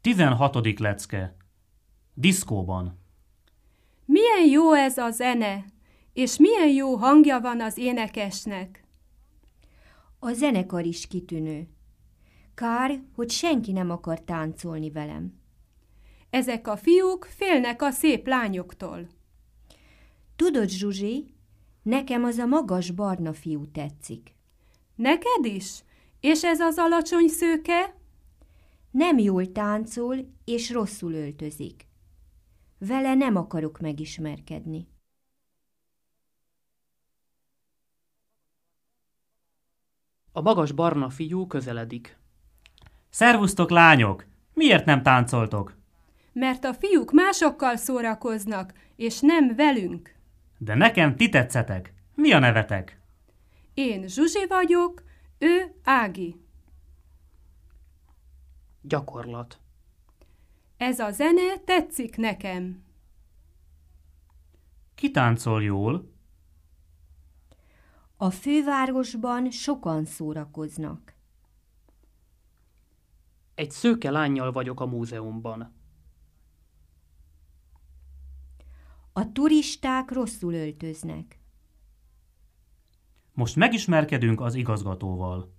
16. lecke. Diszkóban. Milyen jó ez a zene, és milyen jó hangja van az énekesnek. A zenekar is kitűnő. Kár, hogy senki nem akar táncolni velem. Ezek a fiúk félnek a szép lányoktól. Tudod, Zsuzsi, nekem az a magas barna fiú tetszik. Neked is? És ez az alacsony szőke? Nem jól táncol, és rosszul öltözik. Vele nem akarok megismerkedni. A magas barna fiú közeledik. Szervusztok, lányok! Miért nem táncoltok? Mert a fiúk másokkal szórakoznak, és nem velünk. De nekem ti tetszetek. Mi a nevetek? Én Zsuzsi vagyok, ő Ági. Gyakorlat. Ez a zene tetszik nekem. Ki táncol jól? A fővárosban sokan szórakoznak. Egy szőke lánnyal vagyok a múzeumban. A turisták rosszul öltöznek. Most megismerkedünk az igazgatóval.